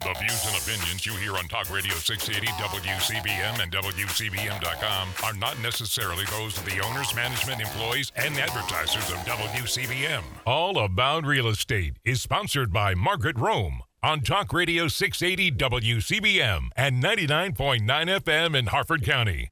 The views and opinions you hear on Talk Radio 680 WCBM and WCBM.com are not necessarily those of the owners, management, employees, and advertisers of WCBM. All About Real Estate is sponsored by Margaret Rome on Talk Radio 680 WCBM and 99.9 FM in Harford County.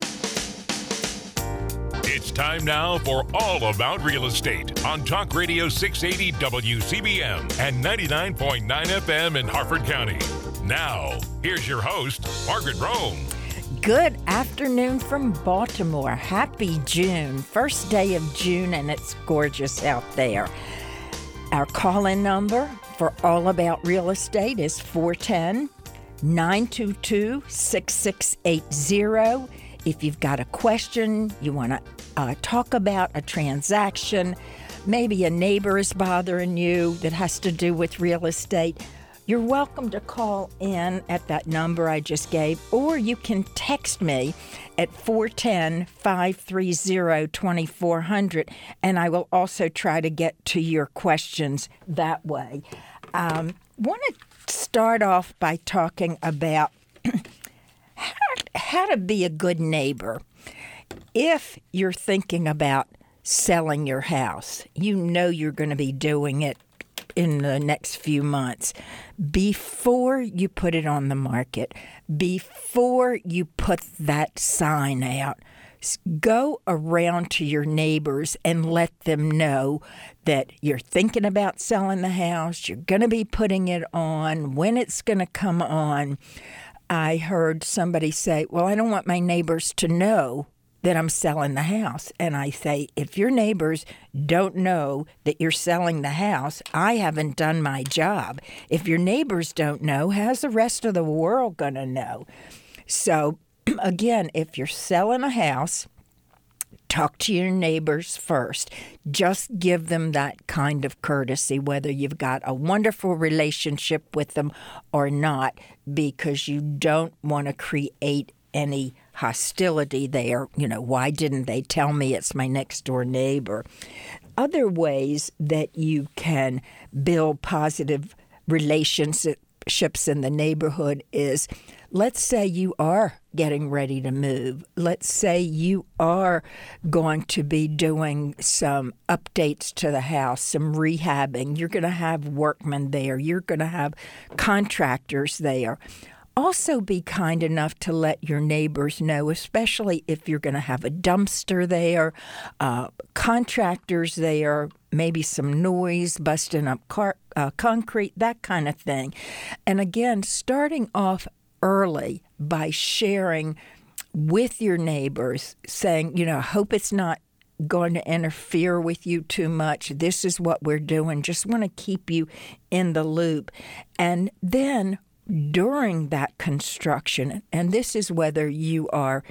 It's time now for All About Real Estate on Talk Radio 680 WCBM and 99.9 FM in Harford County. Now, here's your host, Margaret Rome. Good afternoon from Baltimore. Happy June. First day of June, and it's gorgeous out there. Our call-in number for All About Real Estate is 410-922-6680. If you've got a question, you want to talk about a transaction, maybe a neighbor is bothering you that has to do with real estate, you're welcome to call in at that number I just gave, or you can text me at 410-530-2400, and I will also try to get to your questions that way. Want to start off by talking about how to be a good neighbor. If you're thinking about selling your house, you know you're going to be doing it in the next few months. Before you put it on the market, before you put that sign out, go around to your neighbors and let them know that you're thinking about selling the house, you're going to be putting it on, when it's going to come on. I heard somebody say, well, I don't want my neighbors to know that I'm selling the house. And I say, if your neighbors don't know that you're selling the house, I haven't done my job. If your neighbors don't know, how's the rest of the world going to know? So, again, if you're selling a house, talk to your neighbors first. Just give them that kind of courtesy, whether you've got a wonderful relationship with them or not, because you don't want to create any hostility there. You know, why didn't they tell me it's my next door neighbor? Other ways that you can build positive relationships in the neighborhood is, let's say you are getting ready to move. Let's say you are going to be doing some updates to the house, some rehabbing. You're going to have workmen there. You're going to have contractors there. Also be kind enough to let your neighbors know, especially if you're going to have a dumpster there, contractors there, maybe some noise, busting up concrete, that kind of thing. And again, starting off early by sharing with your neighbors, saying, you know, I hope it's not going to interfere with you too much. This is what we're doing. Just want to keep you in the loop. And then during that construction, and this is whether you are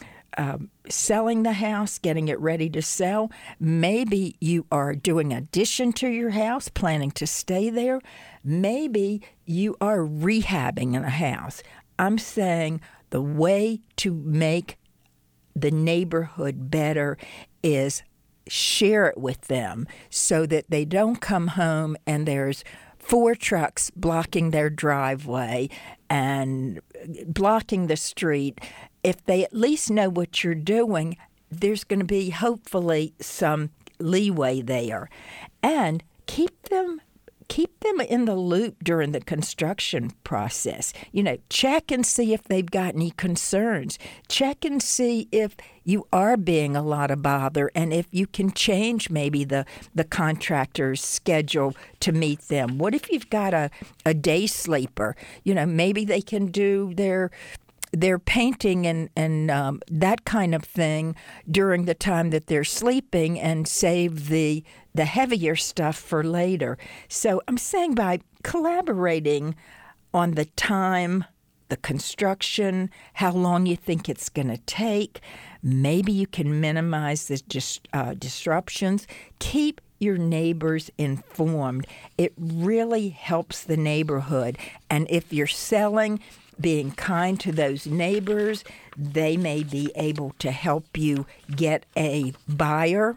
selling the house, getting it ready to sell, maybe you are doing addition to your house, planning to stay there, maybe you are rehabbing in a house. I'm saying the way to make the neighborhood better is share it with them so that they don't come home and there's 4 trucks blocking their driveway and blocking the street. If they at least know what you're doing, there's going to be hopefully some leeway there. And keep them in the loop during the construction process. You know, check and see if they've got any concerns. Check and see if you are being a lot of bother and if you can change maybe the contractor's schedule to meet them. What if you've got a day sleeper? You know, maybe they can do their painting and that kind of thing during the time that they're sleeping and save the heavier stuff for later. So I'm saying by collaborating on the time, the construction, how long you think it's going to take, maybe you can minimize the disruptions. Keep your neighbors informed. It really helps the neighborhood. And if you're selling, being kind to those neighbors, they may be able to help you get a buyer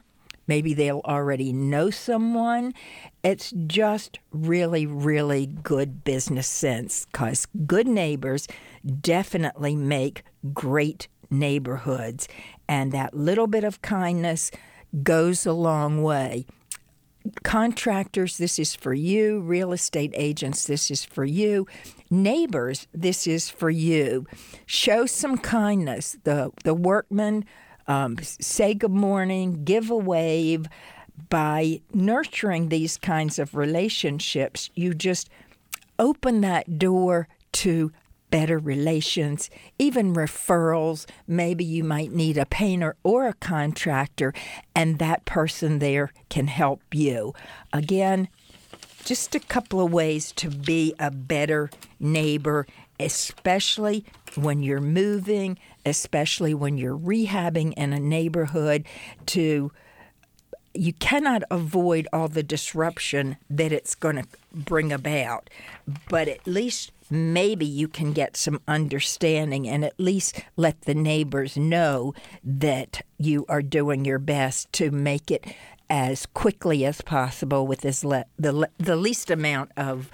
Maybe they'll already know someone. It's just really, really good business sense, because good neighbors definitely make great neighborhoods. And that little bit of kindness goes a long way. Contractors, this is for you. Real estate agents, this is for you. Neighbors, this is for you. Show some kindness. The workmen, say good morning, give a wave. By nurturing these kinds of relationships, you just open that door to better relations, even referrals. Maybe you might need a painter or a contractor, and that person there can help you. Again, just a couple of ways to be a better neighbor, especially when you're moving, especially when you're rehabbing in a neighborhood. You cannot avoid all the disruption that it's going to bring about, but at least maybe you can get some understanding and at least let the neighbors know that you are doing your best to make it as quickly as possible with the least amount of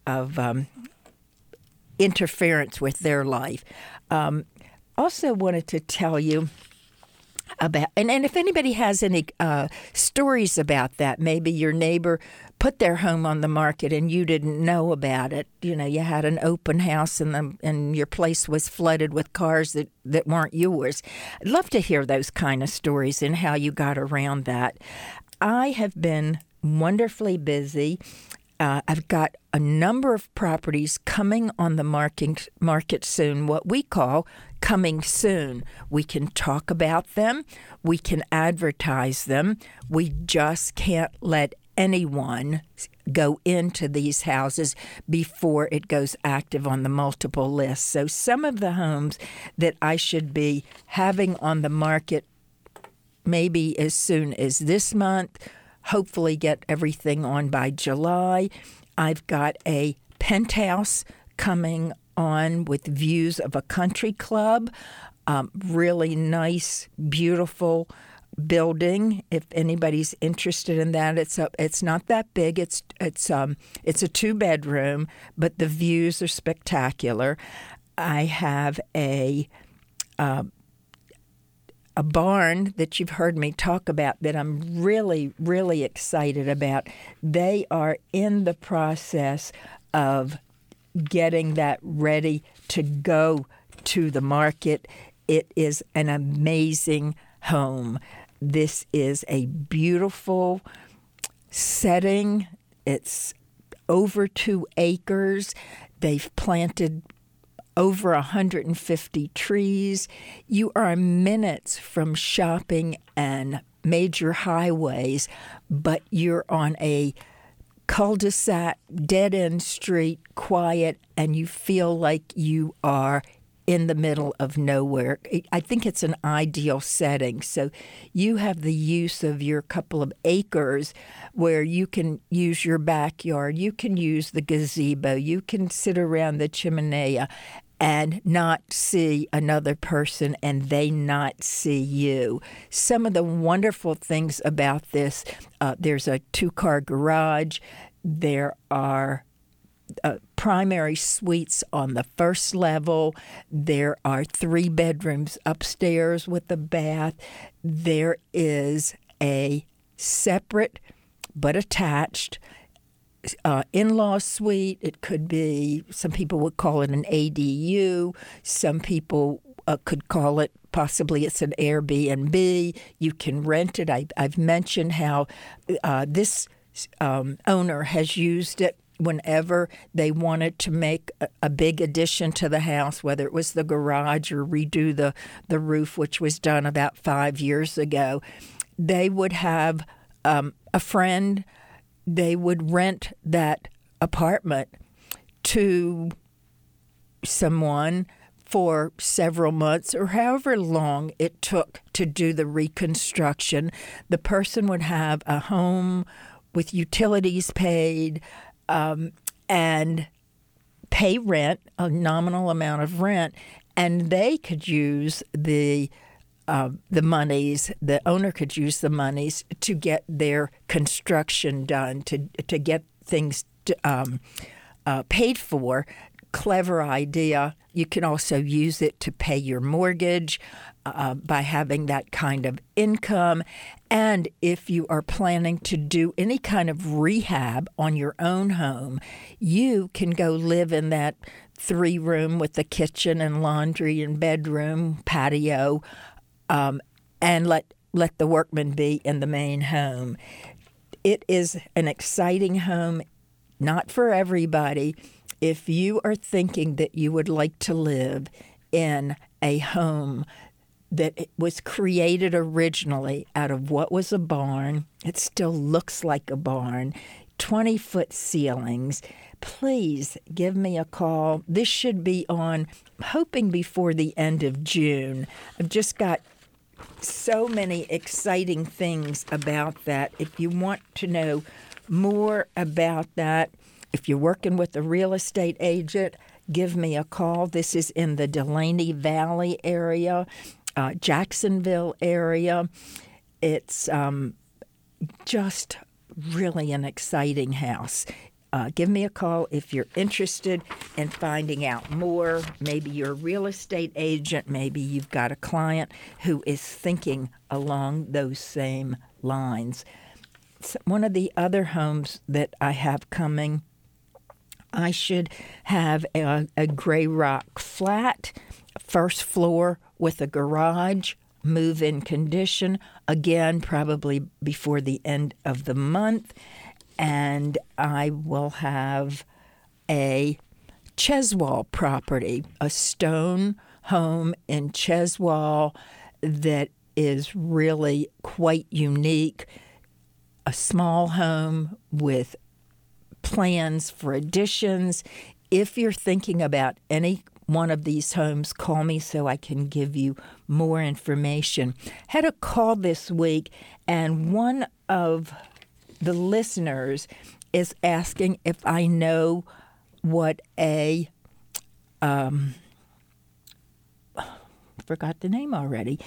interference with their life. Also wanted to tell you about, and if anybody has any stories about that, maybe your neighbor put their home on the market and you didn't know about it. You had an open house and your place was flooded with cars that weren't yours. I'd love to hear those kind of stories and how you got around that. I have been wonderfully busy. I've got a number of properties coming on the market soon, what we call coming soon. We can talk about them. We can advertise them. We just can't let anyone go into these houses before it goes active on the multiple lists. So some of the homes that I should be having on the market maybe as soon as this month, hopefully get everything on by July. I've got a penthouse coming on with views of a country club, really nice, beautiful building. If anybody's interested in that, it's not that big. It's a 2-bedroom, but the views are spectacular. I have a barn that you've heard me talk about that I'm really, really excited about. They are in the process of getting that ready to go to the market. It is an amazing home. This is a beautiful setting. It's over 2 acres. They've planted over 150 trees. You are minutes from shopping and major highways, but you're on a cul-de-sac, dead-end street, quiet, and you feel like you are in the middle of nowhere. I think it's an ideal setting. So you have the use of your couple of acres where you can use your backyard, you can use the gazebo, you can sit around the chimenea and not see another person and they not see you. Some of the wonderful things about this, there's a 2-car garage. There are primary suites on the first level. There are 3 bedrooms upstairs with a bath. There is a separate but attached in-law suite. It could be, some people would call it an ADU. Some people could call it, possibly it's an Airbnb. You can rent it. I've mentioned how this owner has used it whenever they wanted to make a big addition to the house, whether it was the garage or redo the roof, which was done about 5 years ago. They would have a friend. They would rent that apartment to someone for several months or however long it took to do the reconstruction. The person would have a home with utilities paid and pay rent, a nominal amount of rent, and they could use the the monies. The owner could use the monies to get their construction done, to get things paid for. Clever idea. You can also use it to pay your mortgage by having that kind of income. And if you are planning to do any kind of rehab on your own home, you can go live in that 3-room with the kitchen and laundry and bedroom, patio, and let the workman be in the main home. It is an exciting home, not for everybody. If you are thinking that you would like to live in a home that was created originally out of what was a barn, it still looks like a barn, 20-foot ceilings, please give me a call. This should be on, hoping before the end of June. I've just got so many exciting things about that. If you want to know more about that, if you're working with a real estate agent, give me a call. This is in the Delaney Valley area, Jacksonville area. It's just really an exciting house. Give me a call if you're interested in finding out more. Maybe you're a real estate agent. Maybe you've got a client who is thinking along those same lines. One of the other homes that I have coming, I should have a gray rock flat, first floor with a garage, move-in condition, again, probably before the end of the month. And I will have a Cheswall property, a stone home in Cheswall that is really quite unique, a small home with plans for additions. If you're thinking about any one of these homes, call me so I can give you more information. Had a call this week, and one of the listeners is asking if I know what forgot the name already.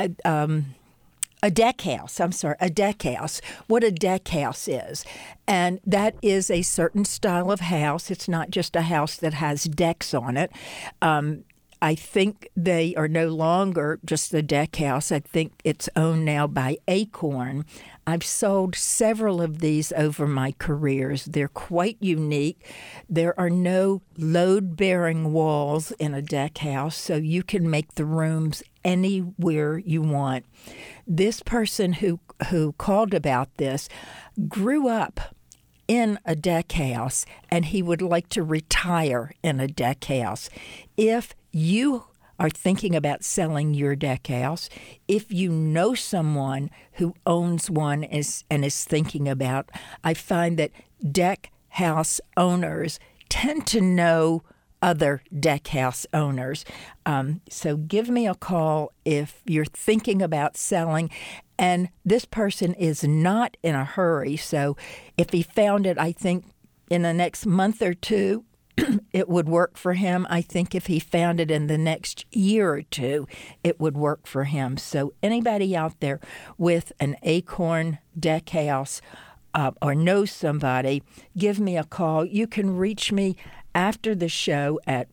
A deck house. A deck house. What a deck house is. And that is a certain style of house. It's not just a house that has decks on it. I think they are no longer just the deck house. I think it's owned now by Acorn. I've sold several of these over my careers. They're quite unique. There are no load-bearing walls in a deck house, so you can make the rooms anywhere you want. This person who called about this grew up in a deck house, and he would like to retire in a deck house. If you are thinking about selling your deck house, if you know someone who owns one and is thinking about, I find that deck house owners tend to know other deck house owners. So give me a call if you're thinking about selling. And this person is not in a hurry. So if he found it, I think, in the next month or two, it would work for him. I think if he found it in the next year or two, it would work for him. So anybody out there with an Acorn deck house or knows somebody, give me a call. You can reach me after the show at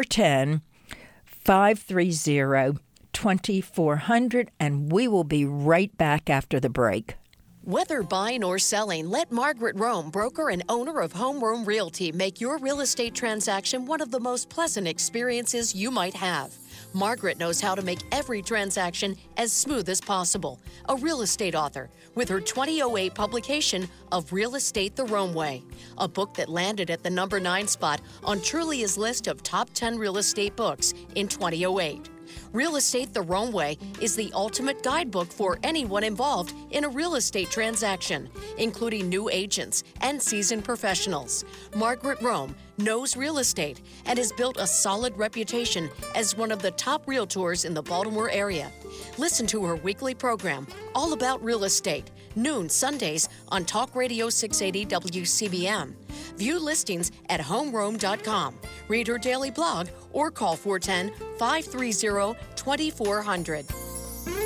410-530-2400, and we will be right back after the break. Whether buying or selling, let Margaret Rome, broker and owner of Home Rome Realty, make your real estate transaction one of the most pleasant experiences you might have. Margaret knows how to make every transaction as smooth as possible. A real estate author with her 2008 publication of Real Estate the Rome Way, a book that landed at the number 9 spot on Trulia's list of top 10 real estate books in 2008. Real Estate the Rome Way is the ultimate guidebook for anyone involved in a real estate transaction, including new agents and seasoned professionals. Margaret Rome knows real estate and has built a solid reputation as one of the top realtors in the Baltimore area. Listen to her weekly program, All About Real Estate, noon Sundays on Talk Radio 680 WCBM. View listings at homerome.com. Read her daily blog or call 410-530-2400.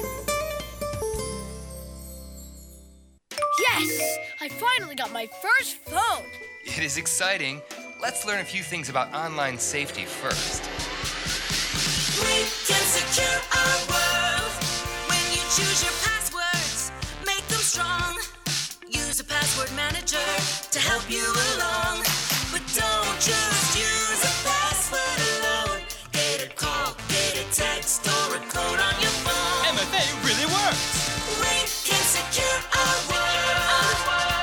I finally got my first phone. It is exciting. Let's learn a few things about online safety first. We can secure our world. When you choose your passwords, make them strong. Use a password manager to help you along. But don't just use a password alone. Get a call, get a text, or a code on your phone. MFA really works. We can secure our world.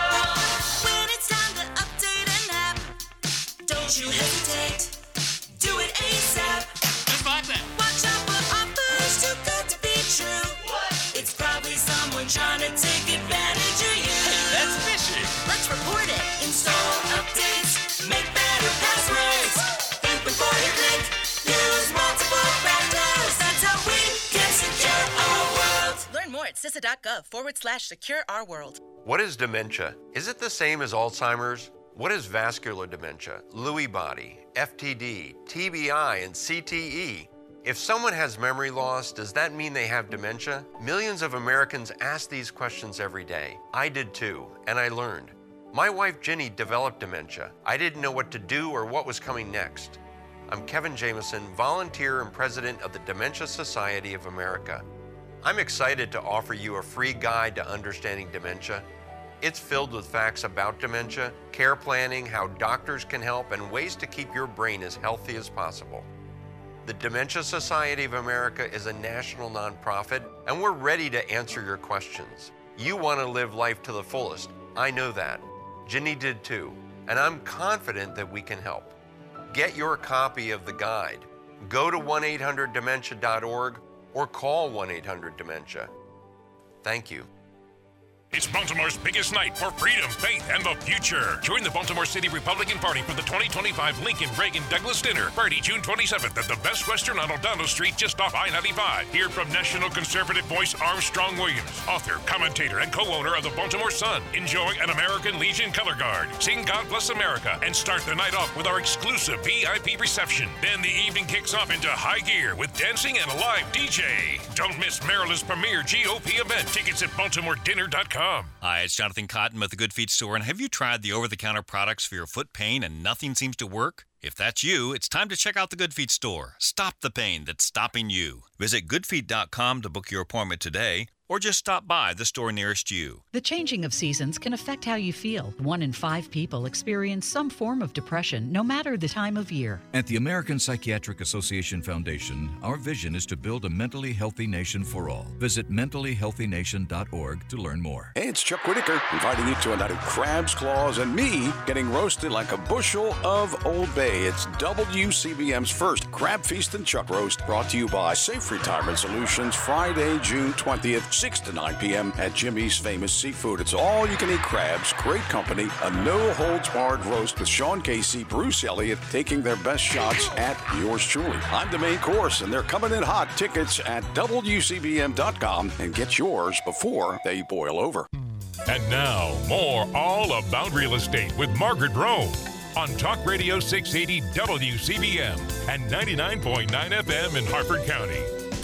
When it's time to update an app, don't you hesitate. Do it ASAP. Just like that. Watch out for offers too good to be true. It's probably someone trying to take advantage of you. That's fishy. Let's report it. Install updates. Make better passwords. Think before you click. Use multiple factors. That's how we can secure our world. Learn more at CISA.gov/secure-our-world. What is dementia? Is it the same as Alzheimer's? What is vascular dementia, Lewy body, FTD, TBI, and CTE? If someone has memory loss, does that mean they have dementia? Millions of Americans ask these questions every day. I did too, and I learned. My wife Ginny developed dementia. I didn't know what to do or what was coming next. I'm Kevin Jameson, volunteer and president of the Dementia Society of America. I'm excited to offer you a free guide to understanding dementia. It's filled with facts about dementia, care planning, how doctors can help, and ways to keep your brain as healthy as possible. The Dementia Society of America is a national nonprofit, and we're ready to answer your questions. You want to live life to the fullest. I know that. Ginny did too, and I'm confident that we can help. Get your copy of the guide. Go to 1-800-DEMENTIA.org or call 1-800-DEMENTIA. Thank you. It's Baltimore's biggest night for freedom, faith, and the future. Join the Baltimore City Republican Party for the 2025 Lincoln Reagan Douglas Dinner. Party June 27th at the Best Western on O'Donnell Street, just off I-95. Hear from national conservative voice Armstrong Williams, author, commentator, and co-owner of the Baltimore Sun. Enjoy an American Legion color guard, sing God Bless America, and start the night off with our exclusive VIP reception. Then the evening kicks off into high gear with dancing and a live DJ. Don't miss Maryland's premier GOP event. Tickets at BaltimoreDinner.com. Hi, it's Jonathan Cotton with the Good Feet Store, and have you tried the over-the-counter products for your foot pain and nothing seems to work? If that's you, it's time to check out the Good Feet Store. Stop the pain that's stopping you. Visit goodfeet.com to book your appointment today, or just stop by the store nearest you. The changing of seasons can affect how you feel. 1 in 5 people experience some form of depression, no matter the time of year. At the American Psychiatric Association Foundation, our vision is to build a mentally healthy nation for all. Visit mentallyhealthynation.org to learn more. Hey, it's Chuck Whitaker inviting you to a night of crabs, claws, and me getting roasted like a bushel of Old Bay. It's WCBM's first Crab Feast and Chuck Roast, brought to you by Safe Retirement Solutions, Friday, June 20th, 6 to 9 p.m. at Jimmy's Famous Seafood. It's all-you-can-eat crabs, great company, a no-holds-barred roast with Sean Casey, Bruce Elliott, taking their best shots at yours truly. I'm the main course, and they're coming in hot. Tickets at WCBM.com, and get yours before they boil over. And now, more All About Real Estate with Margaret Rome on Talk Radio 680 WCBM and 99.9 FM in Harford County.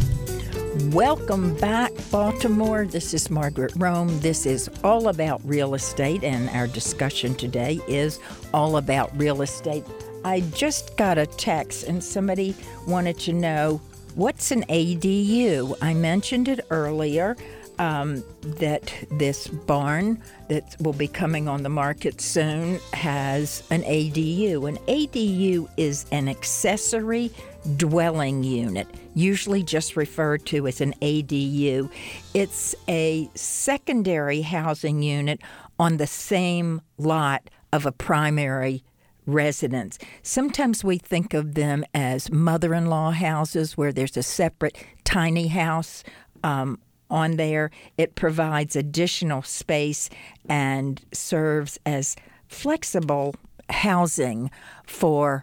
Welcome back, Baltimore. This is Margaret Rome. This is All About Real Estate, and our discussion today is all about real estate. I just got a text, and somebody wanted to know, what's an ADU? I mentioned it earlier, that this barn that will be coming on the market soon has an ADU. An ADU is an accessory dwelling unit, usually just referred to as an ADU. It's a secondary housing unit on the same lot of a primary residence. Sometimes we think of them as mother-in-law houses where there's a separate tiny house on there. It provides additional space and serves as flexible housing for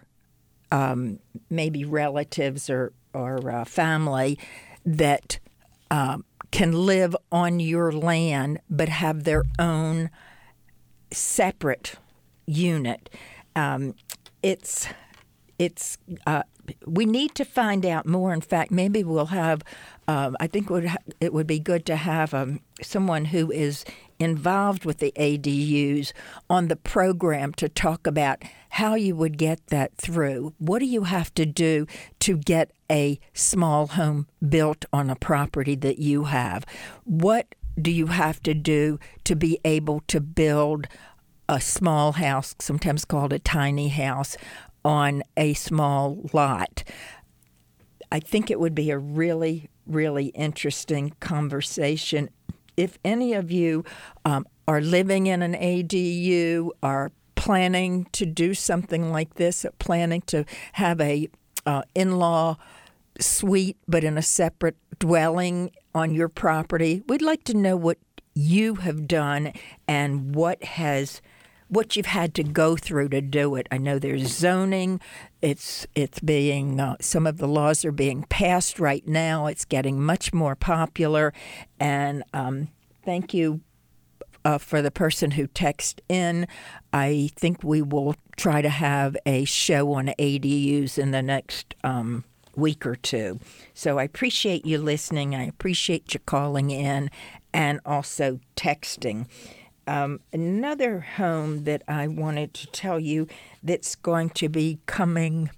maybe relatives or family that can live on your land but have their own separate unit. It's it's we need to find out more. In fact, maybe we'll have. I think it would be good to have someone who is involved with the ADUs on the program to talk about how you would get that through. What do you have to do to get a small home built on a property that you have? What do you have to do to be able to build a small house, sometimes called a tiny house, on a small lot? I think it would be a really, really interesting conversation. If any of you are living in an ADU, are planning to do something like this, planning to have a in-law suite but in a separate dwelling on your property, we'd like to know what you have done and what you've had to go through to do it. I know there's zoning. It's being some of the laws are being passed right now. It's getting much more popular, and thank you for the person who texted in. I think we will try to have a show on ADUs in the next week or two. So I appreciate you listening. I appreciate you calling in and also texting. Another home that I wanted to tell you that's going to be coming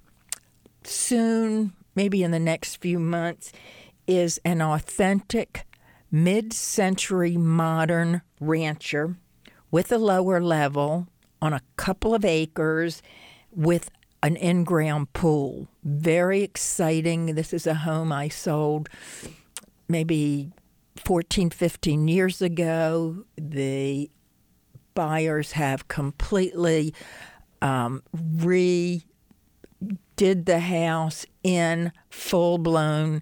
soon, maybe in the next few months, is an authentic mid-century modern rancher with a lower level on a couple of acres with an in-ground pool. Very exciting. This is a home I sold maybe 14, 15 years ago. The buyers have completely redid the house in full-blown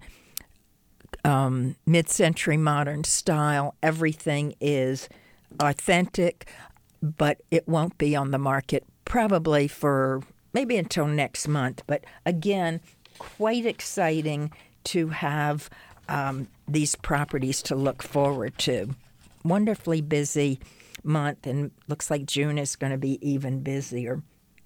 mid-century modern style. Everything is authentic, but it won't be on the market probably for maybe until next month. But again, quite exciting to have these properties to look forward to. Wonderfully busy month, and looks like June is going to be even busier.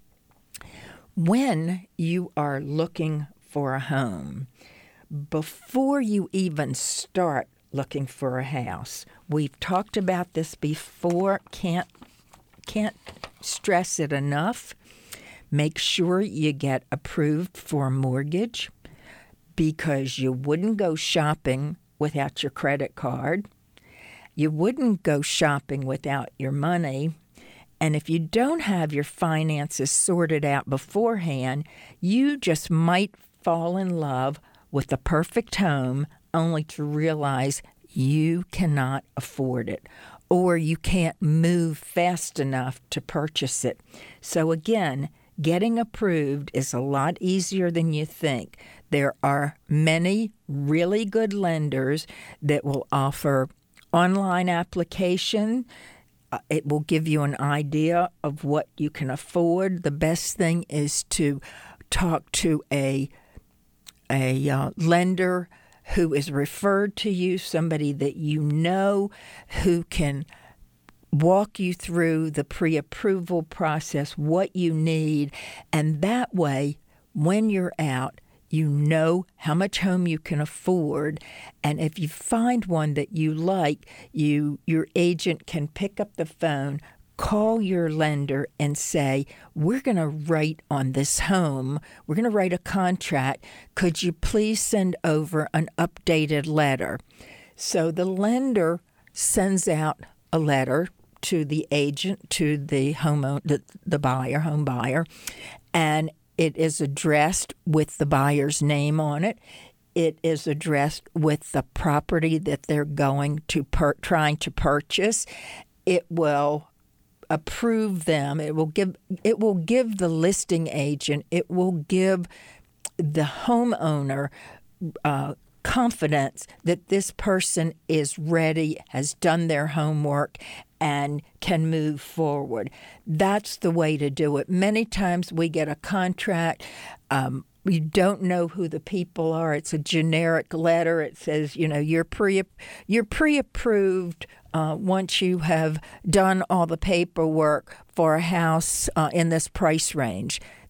When you are looking for a home, before you even start looking for a house, we've talked about this before, can't stress it enough. Make sure you get approved for a mortgage, because you wouldn't go shopping without your credit card. You wouldn't go shopping without your money. And if you don't have your finances sorted out beforehand, you just might fall in love with the perfect home only to realize you cannot afford it, or you can't move fast enough to purchase it. So again, getting approved is a lot easier than you think. There are many really good lenders that will offer online application. It will give you an idea of what you can afford. The best thing is to talk to a lender who is referred to you, somebody that you know who can walk you through the pre-approval process, what you need, and that way, when you're out, you know how much home you can afford, and if you find one that you like, your agent can pick up the phone, call your lender and say, we're going to write on this home, we're going to write a contract, could you please send over an updated letter? So the lender sends out a letter to the agent, to the homeowner, the home buyer, and it is addressed with the buyer's name on it. It is addressed with the property that they're going to trying to purchase. It will approve them. It will give the listing agent. It will give the homeowner confidence that this person is ready, has done their homework, and can move forward. That's the way to do it. Many times we get a contract. You don't know who the people are. It's a generic letter. It says, you're pre-approved once you have done all the paperwork for a house in this price range.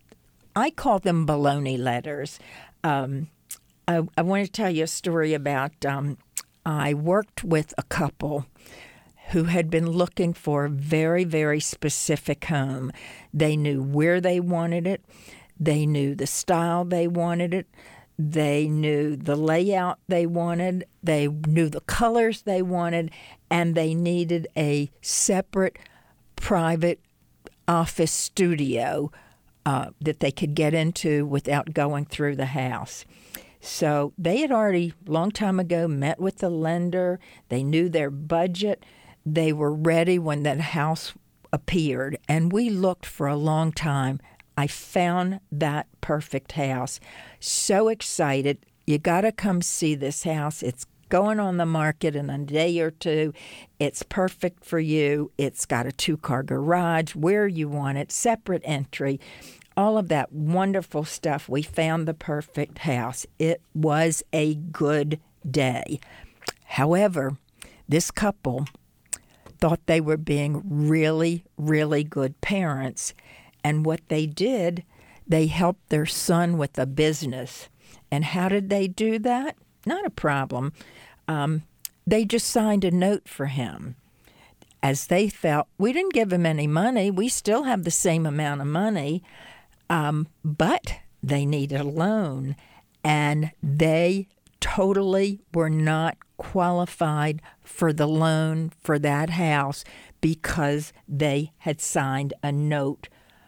I call them baloney letters. I want to tell you a story about I worked with a couple who had been looking for a very, very specific home. They knew where they wanted it. They knew the style they wanted it. They knew the layout they wanted. They knew the colors they wanted. And they needed a separate private office studio that they could get into without going through the house. So they had already, long time ago, met with the lender. They knew their budget. They were ready when that house appeared. And we looked for a long time. I found that perfect house. So excited. You got to come see this house. It's going on the market in a day or two. It's perfect for you. It's got a 2-car garage where you want it, separate entry, all of that wonderful stuff. We found the perfect house. It was a good day. However, this couple thought they were being really, really good parents. And what they did, they helped their son with a business. And how did they do that? Not a problem. They just signed a note for him. As they felt, we didn't give him any money. We still have the same amount of money, but they needed a loan. And they totally were not qualified for the loan for that house because they had signed a note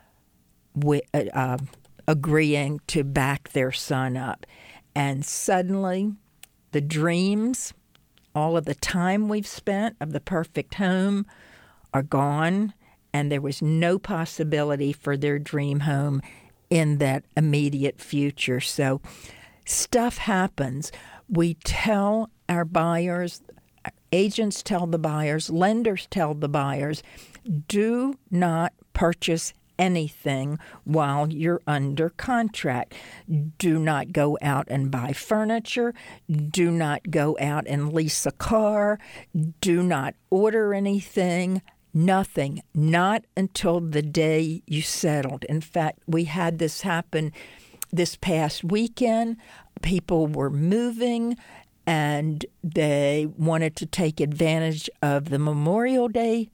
agreeing to back their son up. And suddenly, the dreams, all of the time we've spent of the perfect home are gone, and there was no possibility for their dream home in that immediate future. So stuff happens. We tell our buyers, agents tell the buyers, lenders tell the buyers, do not purchase anything while you're under contract. Do not go out and buy furniture. Do not go out and lease a car. Do not order anything. Nothing. Not until the day you settled. In fact, we had this happen this past weekend. People were moving and they wanted to take advantage of the Memorial Day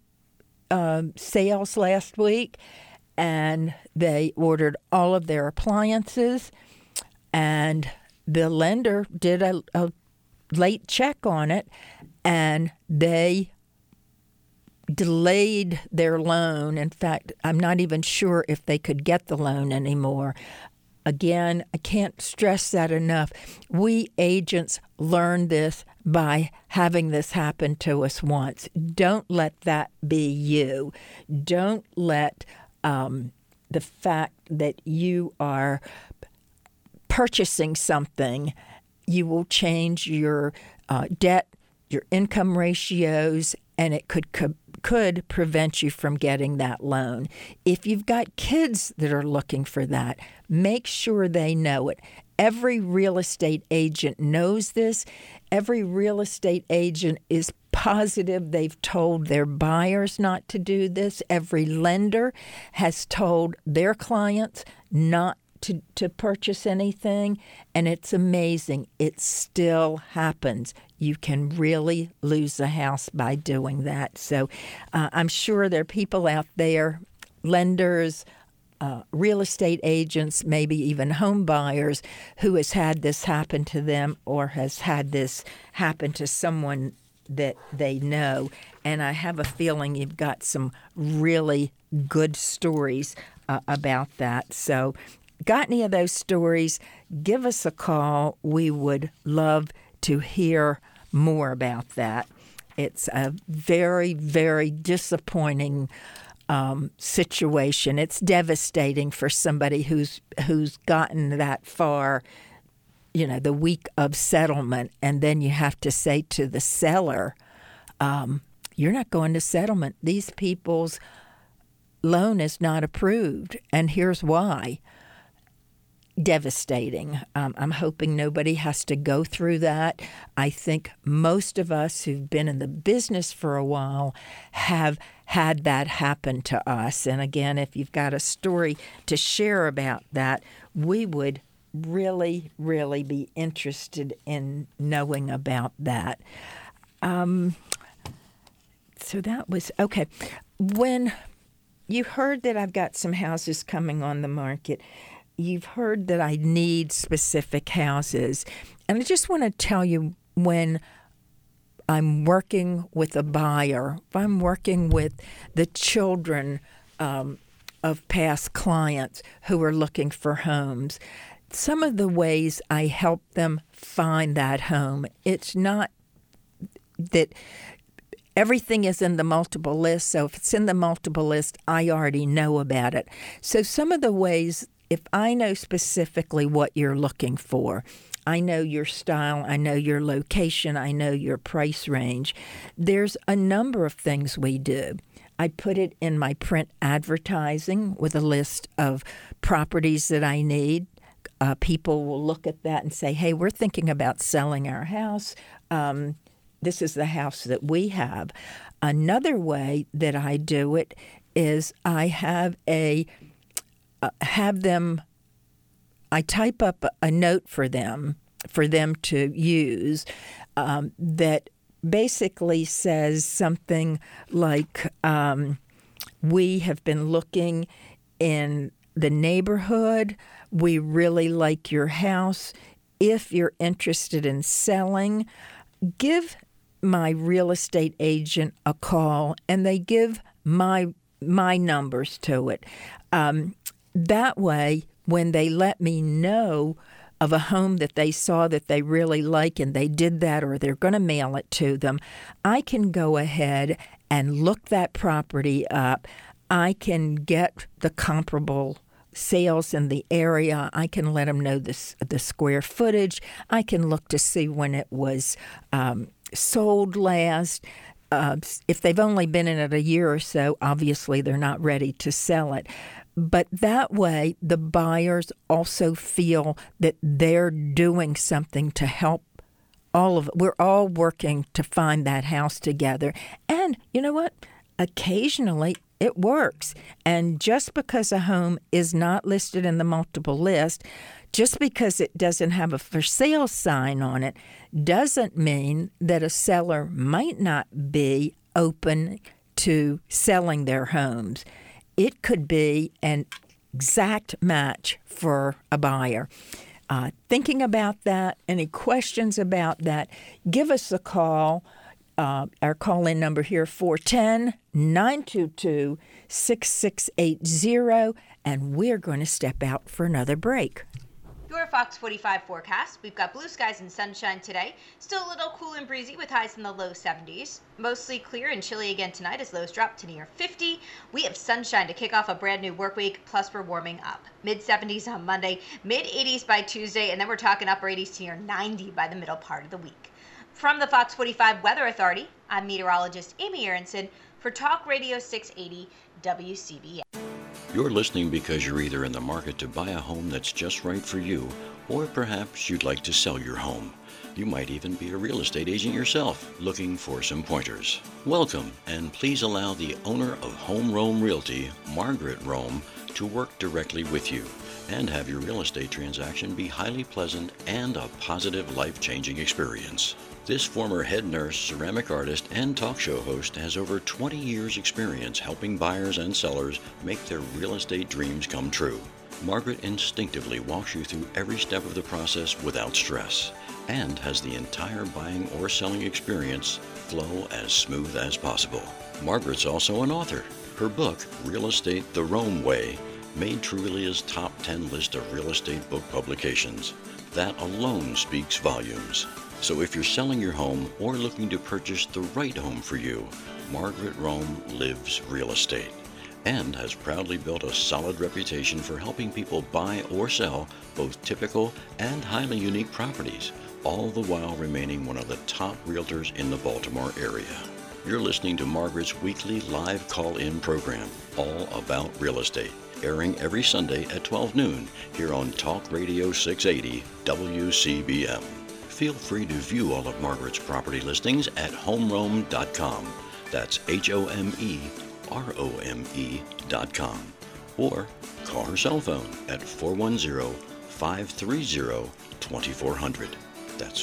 sales last week. And they ordered all of their appliances, and the lender did a late check on it, and they delayed their loan. In fact, I'm not even sure if they could get the loan anymore. Again, I can't stress that enough. We agents learned this by having this happen to us once. Don't let that be you. Don't let the fact that you are purchasing something, you will change your debt, your income ratios, and it could prevent you from getting that loan. If you've got kids that are looking for that, make sure they know it. Every real estate agent knows this. Every real estate agent is positive they've told their buyers not to do this. Every lender has told their clients not to purchase anything, and it's amazing. It still happens. You can really lose a house by doing that. So I'm sure there are people out there, lenders, real estate agents, maybe even home buyers, who has had this happen to them or has had this happen to someone that they know. And I have a feeling you've got some really good stories about that. So got any of those stories, give us a call. We would love to hear more about that. It's a very, very disappointing situation. It's devastating for somebody who's gotten that far, the week of settlement, and then you have to say to the seller, you're not going to settlement. These people's loan is not approved, and here's why. devastating. I'm hoping nobody has to go through that. I think most of us who've been in the business for a while have had that happen to us. And again, if you've got a story to share about that, we would really, really be interested in knowing about that. So that was, okay. When you heard that I've got some houses coming on the market, you've heard that I need specific houses. And I just want to tell you, when I'm working with a buyer, if I'm working with the children of past clients who are looking for homes, some of the ways I help them find that home, it's not that everything is in the multiple list. So if it's in the multiple list, I already know about it. So some of the ways, if I know specifically what you're looking for, I know your style, I know your location, I know your price range, there's a number of things we do. I put it in my print advertising with a list of properties that I need. People will look at that and say, hey, we're thinking about selling our house. This is the house that we have. Another way that I do it is I have I type up a note for them to use that basically says something like, we have been looking in the neighborhood. We really like your house. If you're interested in selling, give my real estate agent a call, and they give my numbers to it. That way, when they let me know of a home that they saw that they really like and they did that, or they're going to mail it to them, I can go ahead and look that property up. I can get the comparable sales in the area. I can let them know the square footage. I can look to see when it was sold last. If they've only been in it a year or so, obviously they're not ready to sell it. But that way, the buyers also feel that they're doing something to help all of it. We're all working to find that house together. And you know what? Occasionally, it works. And just because a home is not listed in the multiple list, just because it doesn't have a for sale sign on it, doesn't mean that a seller might not be open to selling their homes. It could be an exact match for a buyer. Thinking about that, any questions about that, give us a call. Our call-in number here, 410-922-6680, and we're going to step out for another break. Your Fox 45 forecast. We've got blue skies and sunshine today. Still a little cool and breezy with highs in the low 70s. Mostly clear and chilly again tonight as lows drop to near 50. We have sunshine to kick off a brand new work week, plus we're warming up. Mid-70s on Monday, mid-80s by Tuesday, and then we're talking upper 80s to near 90 by the middle part of the week. From the Fox 45 Weather Authority, I'm meteorologist Amy Aronson for Talk Radio 680 WCBM. You're listening because you're either in the market to buy a home that's just right for you, or perhaps you'd like to sell your home. You might even be a real estate agent yourself, looking for some pointers. Welcome, and please allow the owner of Home Rome Realty, Margaret Rome, to work directly with you and have your real estate transaction be highly pleasant and a positive, life-changing experience. This former head nurse, ceramic artist, and talk show host has over 20 years' experience helping buyers and sellers make their real estate dreams come true. Margaret instinctively walks you through every step of the process without stress and has the entire buying or selling experience flow as smooth as possible. Margaret's also an author. Her book, Real Estate the Rome Way, made Trulia's top 10 list of real estate book publications. That alone speaks volumes. So if you're selling your home or looking to purchase the right home for you, Margaret Rome lives real estate and has proudly built a solid reputation for helping people buy or sell both typical and highly unique properties, all the while remaining one of the top realtors in the Baltimore area. You're listening to Margaret's weekly live call-in program, all about real estate. airing every Sunday at 12 noon here on Talk Radio 680 WCBM. Feel free to view all of Margaret's property listings at homerome.com. That's HOMEROME.com. Or call her cell phone at 410-530-2400. That's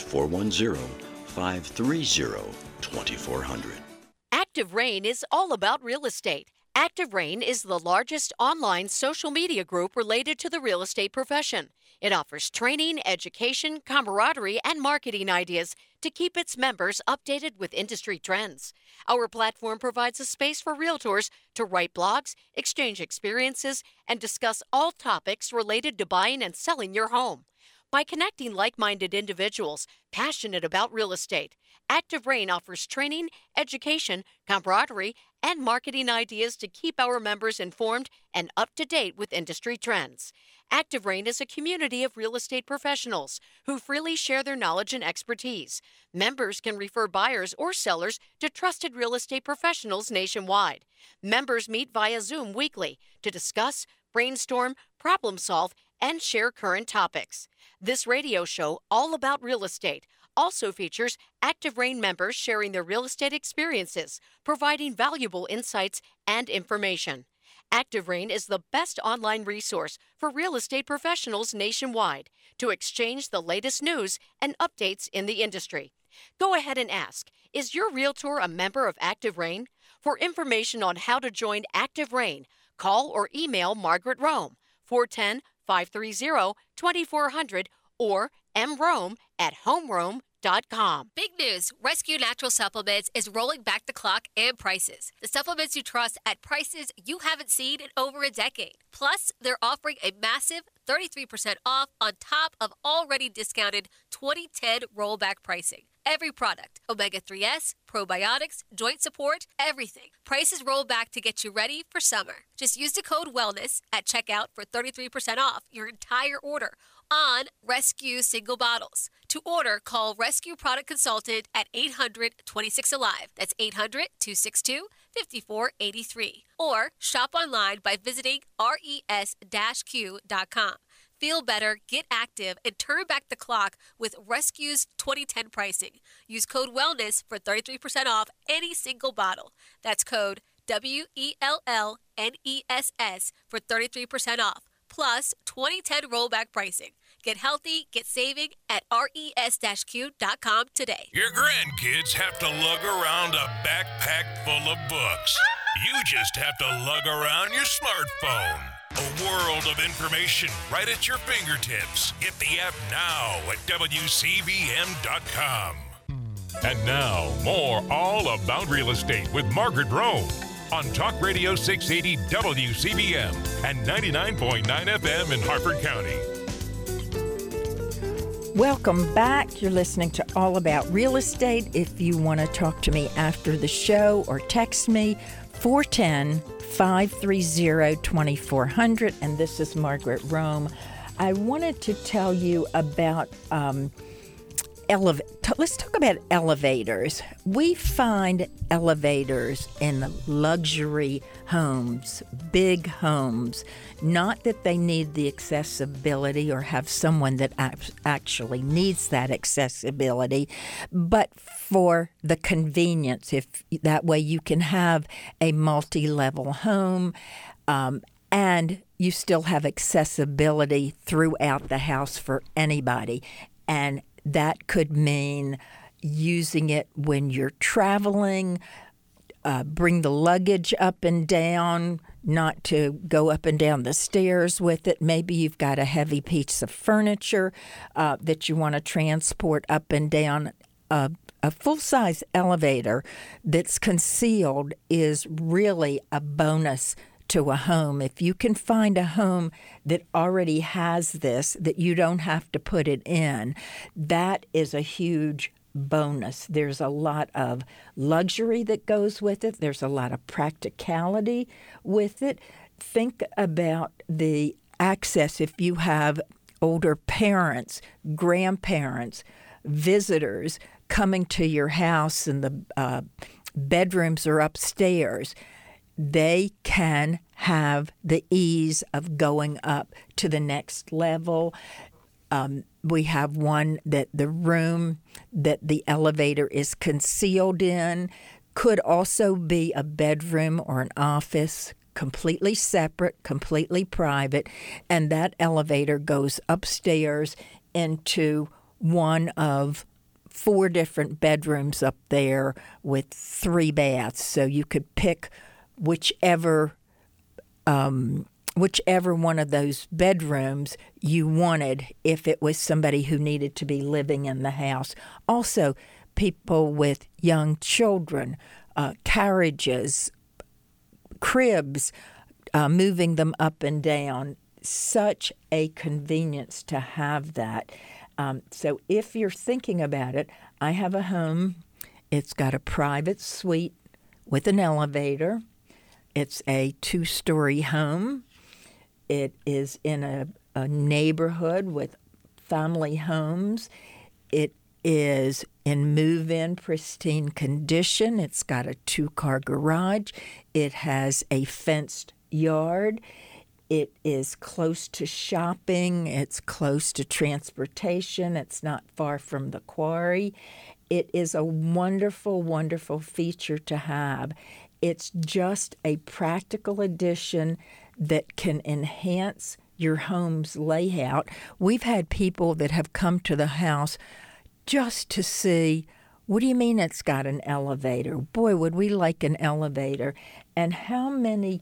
410-530-2400. Active Rain is all about real estate. Active Rain is the largest online social media group related to the real estate profession. It offers training, education, camaraderie, and marketing ideas to keep its members updated with industry trends. Our platform provides a space for realtors to write blogs, exchange experiences, and discuss all topics related to buying and selling your home. By connecting like-minded individuals passionate about real estate, Active Rain offers training, education, camaraderie, and marketing ideas to keep our members informed and up-to-date with industry trends. Active Rain is a community of real estate professionals who freely share their knowledge and expertise. Members can refer buyers or sellers to trusted real estate professionals nationwide. Members meet via Zoom weekly to discuss, brainstorm, problem solve, and share current topics. This radio show, all about real estate, also features Active Rain members sharing their real estate experiences, providing valuable insights and information. Active Rain is the best online resource for real estate professionals nationwide to exchange the latest news and updates in the industry. Go ahead and ask, is your realtor a member of Active Rain? For information on how to join Active Rain, call or email Margaret Rome, 410-530-2400 or mrome@homerome.com. Big news! Rescue Natural Supplements is rolling back the clock and prices. The supplements you trust at prices you haven't seen in over a decade. Plus, they're offering a massive 33% off on top of already discounted 2010 rollback pricing. Every product, omega-3s, probiotics, joint support, everything. Prices roll back to get you ready for summer. Just use the code WELLNESS at checkout for 33% off your entire order on Rescue single bottles. To order, call Rescue Product Consultant at 800-26-ALIVE. That's 800-262-5483. Or shop online by visiting res-q.com. Feel better, get active, and turn back the clock with Rescue's 2010 pricing. Use code WELLNESS for 33% off any single bottle. That's code WELLNESS for 33% off, plus 2010 rollback pricing. Get healthy, get saving at res-q.com today. Your grandkids have to lug around a backpack full of books. You just have to lug around your smartphone. A world of information right at your fingertips. Get the app now at WCBM.com. And now, more All About Real Estate with Margaret Rome on Talk Radio 680 WCBM and 99.9 FM in Harford County. Welcome back. You're listening to All About Real Estate. If you want to talk to me after the show or text me, 410-530-2400, and this is Margaret Rome. I wanted to tell you about let's talk about elevators. We find elevators in luxury homes, big homes. Not that they need the accessibility or have someone that actually needs that accessibility, but for the convenience. If that way you can have a multi-level home and you still have accessibility throughout the house for anybody. And that could mean using it when you're traveling, bring the luggage up and down, not to go up and down the stairs with it. Maybe you've got a heavy piece of furniture that you want to transport up and down. A full-size elevator that's concealed is really a bonus to a home. If you can find a home that already has this, that you don't have to put it in, that is a huge bonus. There's a lot of luxury that goes with it. There's a lot of practicality with it. Think about the access if you have older parents, grandparents, visitors coming to your house and the bedrooms are upstairs. they can have the ease of going up to the next level. We have one that the room that the elevator is concealed in could also be a bedroom or an office, completely separate, completely private, and that elevator goes upstairs into one of 4 different bedrooms up there with 3 baths. So you could pick whichever one of those bedrooms you wanted if it was somebody who needed to be living in the house. Also, people with young children, carriages, cribs, moving them up and down. Such a convenience to have that. So if you're thinking about it, I have a home. It's got a private suite with an elevator. It's a 2-story home. It is in a neighborhood with family homes. It is in move-in pristine condition. It's got a 2-car garage. It has a fenced yard. It is close to shopping. It's close to transportation. It's not far from the quarry. It is a wonderful, wonderful feature to have. It's just a practical addition that can enhance your home's layout. We've had people that have come to the house just to see, what do you mean it's got an elevator? Boy, would we like an elevator. And how many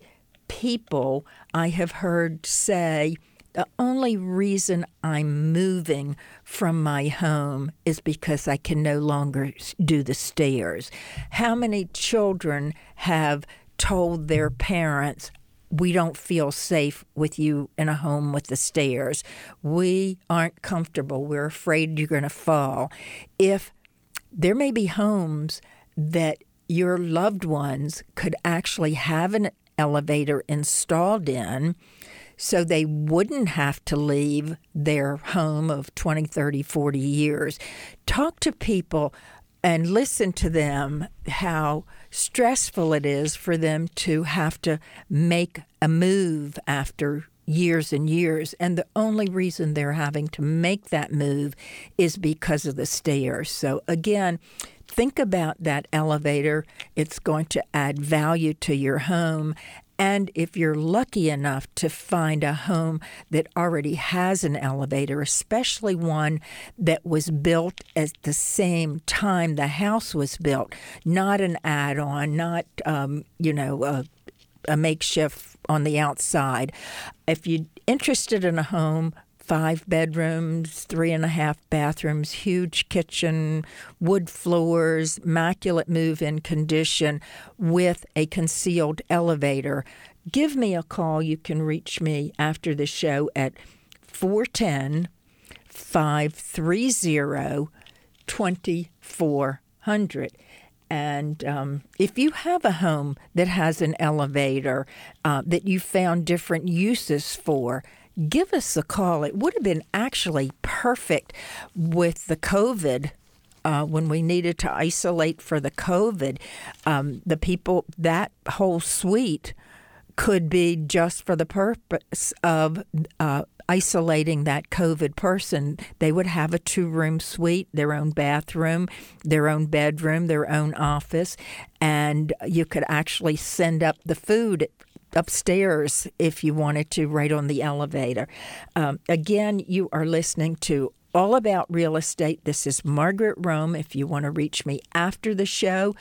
people I have heard say, the only reason I'm moving from my home is because I can no longer do the stairs. How many children have told their parents, we don't feel safe with you in a home with the stairs. We aren't comfortable. We're afraid you're going to fall. If there may be homes that your loved ones could actually have an elevator installed in, so they wouldn't have to leave their home of 20, 30, 40 years. Talk to people and listen to them, how stressful it is for them to have to make a move after years and years. And the only reason they're having to make that move is because of the stairs. So again, think about that elevator. It's going to add value to your home. And if you're lucky enough to find a home that already has an elevator, especially one that was built at the same time the house was built, not an add-on, not, a makeshift on the outside. If you're interested in a home, 5 bedrooms, 3.5 bathrooms, huge kitchen, wood floors, immaculate move-in condition with a concealed elevator, give me a call. You can reach me after the show at 410-530-2400. And if you have a home that has an elevator that you found different uses for, give us a call. It would have been actually perfect with the COVID when we needed to isolate for the COVID. The people, that whole suite could be just for the purpose of isolating that COVID person. They would have a 2-room suite, their own bathroom, their own bedroom, their own office, and you could actually send up the food upstairs if you wanted to, right on the elevator. Again, you are listening to All About Real Estate. This is Margaret Rome. If you want to reach me after the show,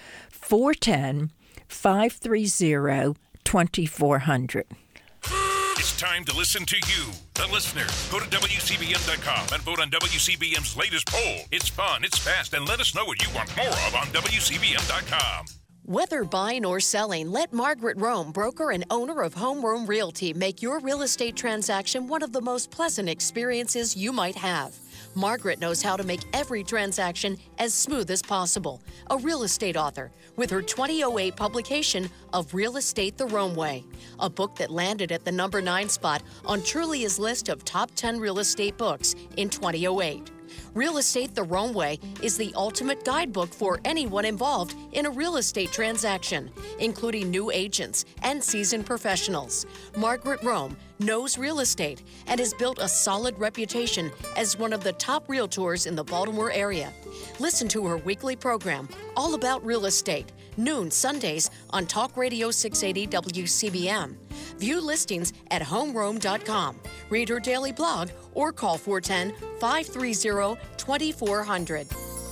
410-530-2400. It's time to listen to you, the listener. Go to WCBM.com and vote on WCBM's latest poll. It's fun, it's fast, and let us know what you want more of on WCBM.com. Whether buying or selling, let Margaret Rome, broker and owner of Home Rome Realty, make your real estate transaction one of the most pleasant experiences you might have. Margaret knows how to make every transaction as smooth as possible. A real estate author with her 2008 publication of Real Estate the Rome Way, a book that landed at the #9 spot on Trulia's list of top 10 real estate books in 2008. Real Estate the Rome Way is the ultimate guidebook for anyone involved in a real estate transaction, including new agents and seasoned professionals. Margaret Rome knows real estate and has built a solid reputation as one of the top realtors in the Baltimore area. Listen to her weekly program, All About Real Estate, noon Sundays on Talk Radio 680 WCBM. View listings at homerome.com. Read her daily blog or call 410-530-2400.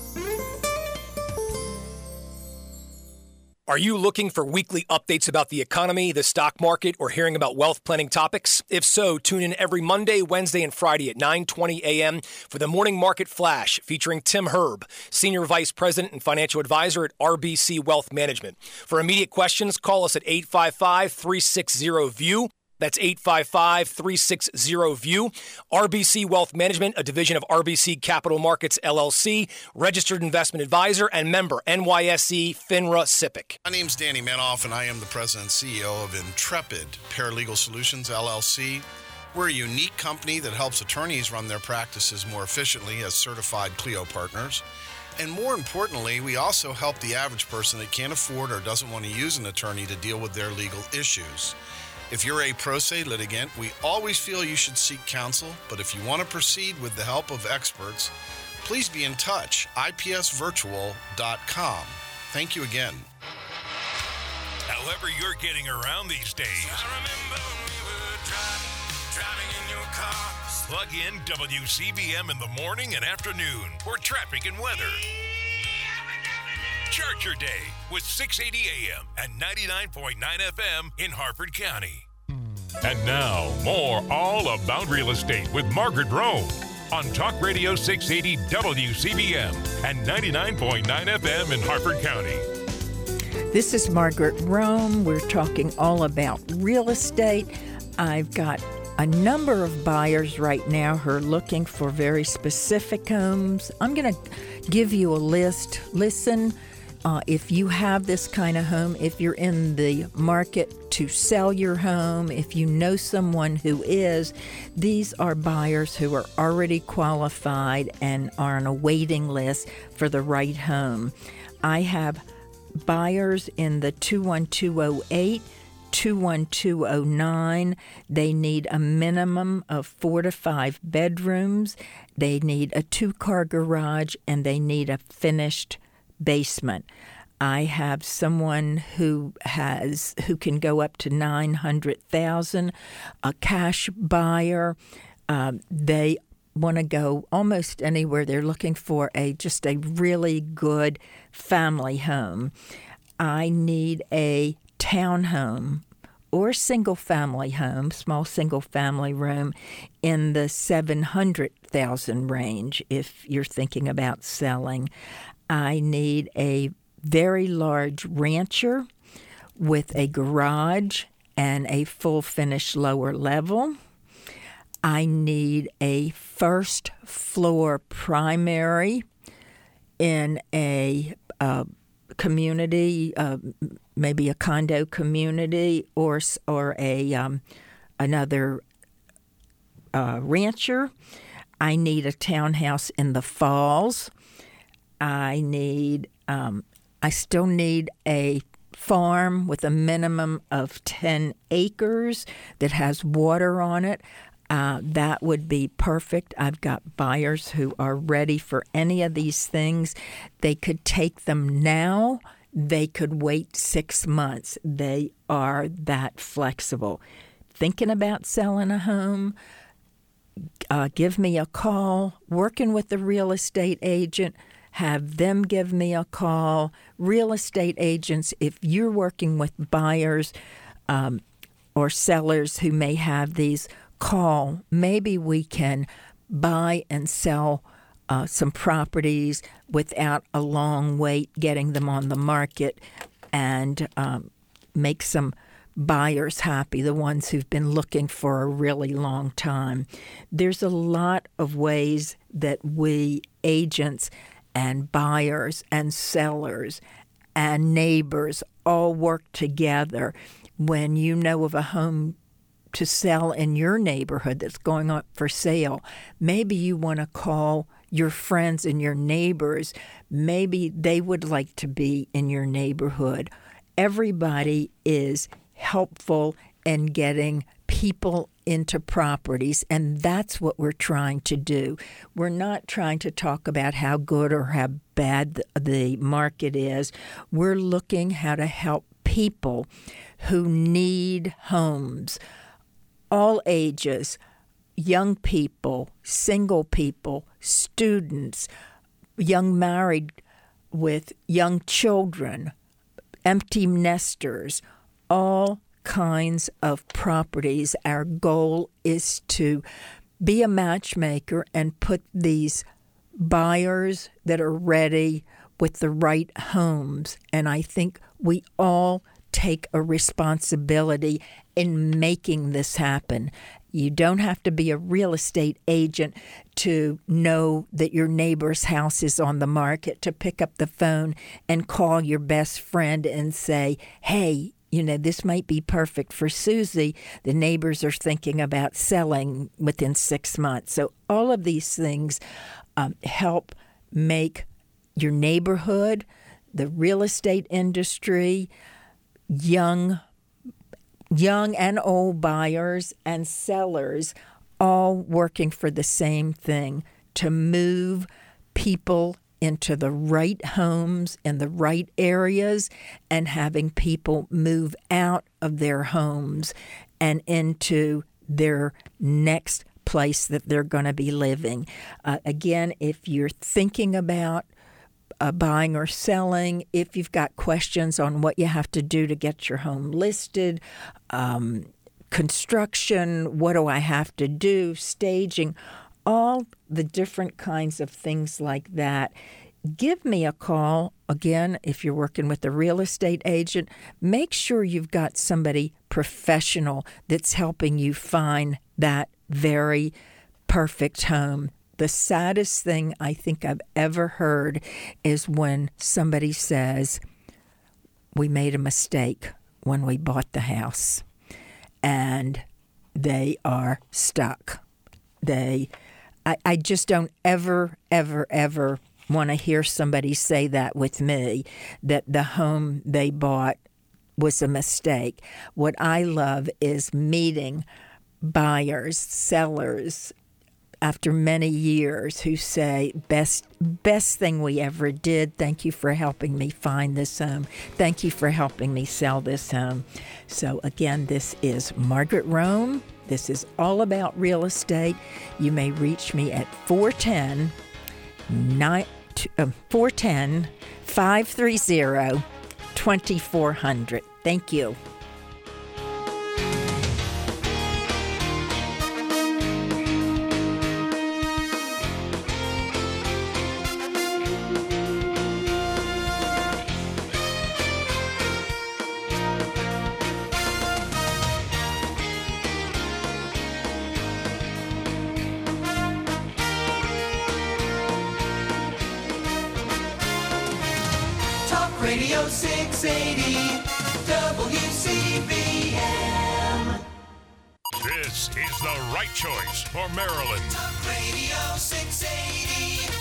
Are you looking for weekly updates about the economy, the stock market, or hearing about wealth planning topics? If so, tune in every Monday, Wednesday, and Friday at 9:20 a.m. for the Morning Market Flash featuring Tim Herb, Senior Vice President and Financial Advisor at RBC Wealth Management. For immediate questions, call us at 855-360-VIEW. That's 855-360-VIEW. RBC Wealth Management, a division of RBC Capital Markets, LLC, registered investment advisor and member, NYSE FINRA SIPC. My name's Danny Manoff, and I am the president and CEO of Intrepid Paralegal Solutions, LLC. We're a unique company that helps attorneys run their practices more efficiently as certified Clio partners. And more importantly, we also help the average person that can't afford or doesn't want to use an attorney to deal with their legal issues. If you're a pro se litigant, we always feel you should seek counsel, but if you want to proceed with the help of experts, please be in touch, ipsvirtual.com. Thank you again. However you're getting around these days, plug in WCBM in the morning and afternoon for traffic and weather. Start your day with 680 AM and 99.9 FM in Harford County. And now, more All About Real Estate with Margaret Rome on Talk Radio 680 WCBM and 99.9 FM in Harford County. This is Margaret Rome. We're talking all about real estate. I've got a number of buyers right now who are looking for very specific homes. I'm going to give you a list. Listen. If you have this kind of home, if you're in the market to sell your home, if you know someone who is, these are buyers who are already qualified and are on a waiting list for the right home. I have buyers in the 21208, 21209. They need a minimum of 4 to 5 bedrooms. They need a 2-car garage, and they need a finished basement. I have someone who can go up to $900,000, a cash buyer. They want to go almost anywhere. They're looking for just a really good family home. I need a townhome or single-family home, small single-family room, in the $700,000 range if you're thinking about selling. I need a very large rancher with a garage and a full finished lower level. I need a first floor primary in a community, maybe a condo community, or another rancher. I need a townhouse in the Falls. I still need a farm with a minimum of 10 acres that has water on it. That would be perfect. I've got buyers who are ready for any of these things. They could take them now. They could wait 6 months. They are that flexible. Thinking about selling a home? Give me a call. Working with the real estate agent, have them give me a call. Real estate agents, if you're working with buyers or sellers who may have these, call. Maybe we can buy and sell some properties without a long wait, getting them on the market, and make some buyers happy, the ones who've been looking for a really long time. There's a lot of ways that we agents and buyers and sellers and neighbors all work together. When you know of a home to sell in your neighborhood that's going up for sale, maybe you want to call your friends and your neighbors. Maybe they would like to be in your neighborhood. Everybody is helpful in getting people into properties, and that's what we're trying to do. We're not trying to talk about how good or how bad the market is. We're looking how to help people who need homes, all ages, young people, single people, students, young married with young children, empty nesters, all kinds of properties. Our goal is to be a matchmaker and put these buyers that are ready with the right homes. And I think we all take a responsibility in making this happen. You don't have to be a real estate agent to know that your neighbor's house is on the market, to pick up the phone and call your best friend and say, hey, this might be perfect for Susie. The neighbors are thinking about selling within 6 months. So all of these things help make your neighborhood, the real estate industry, young and old buyers and sellers all working for the same thing, to move people into the right homes in the right areas and having people move out of their homes and into their next place that they're going to be living. Again, if you're thinking about buying or selling, if you've got questions on what you have to do to get your home listed, construction, what do I have to do, staging, all the different kinds of things like that, give me a call. Again, if you're working with a real estate agent, make sure you've got somebody professional that's helping you find that very perfect home. The saddest thing I think I've ever heard is when somebody says, we made a mistake when we bought the house, and they are stuck. I just don't ever want to hear somebody say that with me, that the home they bought was a mistake. What I love is meeting buyers, sellers, after many years, who say, best thing we ever did. Thank you for helping me find this home. Thank you for helping me sell this home. So again, this is Margaret Rome. This is all about real estate. You may reach me at 410-530-2400. Thank you. Radio 680 WCBM. This is the right choice for Maryland. Talk Radio 680